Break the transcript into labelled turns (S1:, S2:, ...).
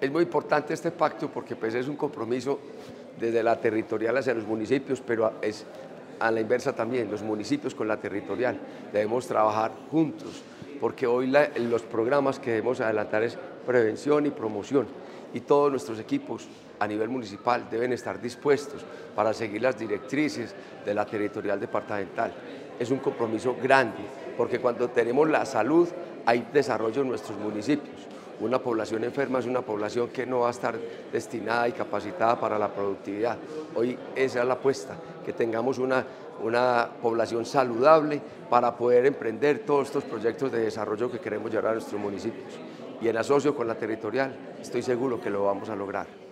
S1: Es muy importante este pacto porque pues, es un compromiso desde la territorial hacia los municipios, pero es a la inversa también, los municipios con la territorial. Debemos trabajar juntos, porque hoy los programas que debemos adelantar es prevención y promoción, y todos nuestros equipos a nivel municipal deben estar dispuestos para seguir las directrices de la territorial departamental. Es un compromiso grande, porque cuando tenemos la salud hay desarrollo en nuestros municipios. Una población enferma es una población que no va a estar destinada y capacitada para la productividad. Hoy esa es la apuesta, que tengamos una población saludable para poder emprender todos estos proyectos de desarrollo que queremos llevar a nuestros municipios. Y en asocio con la territorial, estoy seguro que lo vamos a lograr.